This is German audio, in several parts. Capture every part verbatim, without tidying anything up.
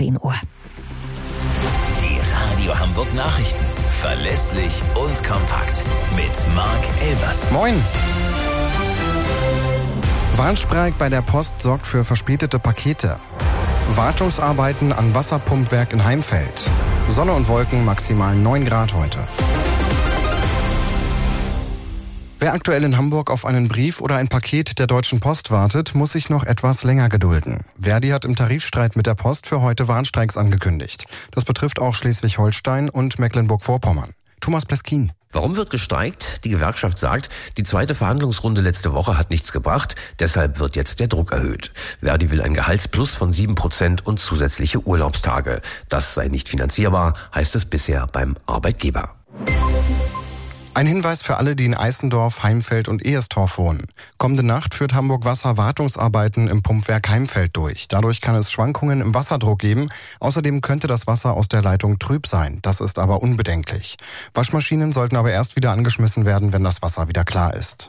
zehn Uhr. Die Radio Hamburg Nachrichten. Verlässlich und kompakt. Mit Marc Elvers. Moin. Warnstreik bei der Post sorgt für verspätete Pakete. Wartungsarbeiten an Wasserpumpwerk in Heimfeld. Sonne und Wolken, maximal neun Grad heute. Wer aktuell in Hamburg auf einen Brief oder ein Paket der Deutschen Post wartet, muss sich noch etwas länger gedulden. Verdi hat im Tarifstreit mit der Post für heute Warnstreiks angekündigt. Das betrifft auch Schleswig-Holstein und Mecklenburg-Vorpommern. Thomas Pleskin. Warum wird gestreikt? Die Gewerkschaft sagt, die zweite Verhandlungsrunde letzte Woche hat nichts gebracht, deshalb wird jetzt der Druck erhöht. Verdi will ein Gehaltsplus von sieben Prozent und zusätzliche Urlaubstage. Das sei nicht finanzierbar, heißt es bisher beim Arbeitgeber. Ein Hinweis für alle, die in Eisendorf, Heimfeld und Eherstorf wohnen. Kommende Nacht führt Hamburg Wasser Wartungsarbeiten im Pumpwerk Heimfeld durch. Dadurch kann es Schwankungen im Wasserdruck geben. Außerdem könnte das Wasser aus der Leitung trüb sein. Das ist aber unbedenklich. Waschmaschinen sollten aber erst wieder angeschmissen werden, wenn das Wasser wieder klar ist.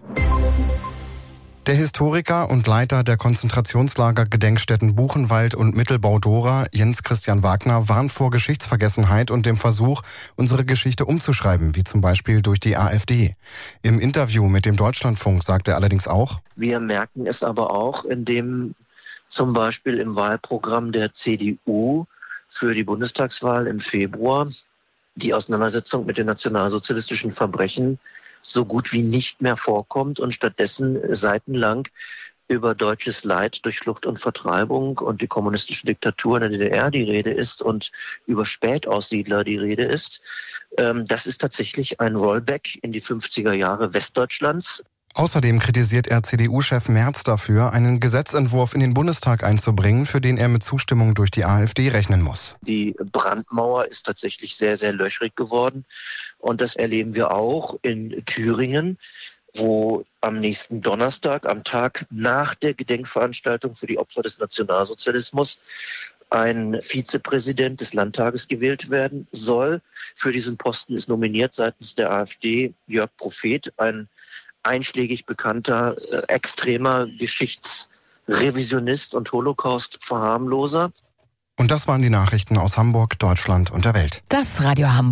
Der Historiker und Leiter der Konzentrationslager Gedenkstätten Buchenwald und Mittelbau-Dora, Jens Christian Wagner, warnt vor Geschichtsvergessenheit und dem Versuch, unsere Geschichte umzuschreiben, wie zum Beispiel durch die AfD. Im Interview mit dem Deutschlandfunk sagt er allerdings auch: Wir merken es aber auch, indem zum Beispiel im Wahlprogramm der C D U für die Bundestagswahl im Februar die Auseinandersetzung mit den nationalsozialistischen Verbrechen so gut wie nicht mehr vorkommt und stattdessen seitenlang über deutsches Leid durch Flucht und Vertreibung und die kommunistische Diktatur in der D D R die Rede ist und über Spätaussiedler die Rede ist. Das ist tatsächlich ein Rollback in die fünfziger Jahre Westdeutschlands. Außerdem kritisiert er C D U-Chef Merz dafür, einen Gesetzentwurf in den Bundestag einzubringen, für den er mit Zustimmung durch die AfD rechnen muss. Die Brandmauer ist tatsächlich sehr, sehr löchrig geworden. Und das erleben wir auch in Thüringen, wo am nächsten Donnerstag, am Tag nach der Gedenkveranstaltung für die Opfer des Nationalsozialismus, ein Vizepräsident des Landtages gewählt werden soll. Für diesen Posten ist nominiert seitens der AfD Jörg Prophet, ein einschlägig bekannter, äh, extremer Geschichtsrevisionist und Holocaust-Verharmloser. Und das waren die Nachrichten aus Hamburg, Deutschland und der Welt. Das Radio Hamburg.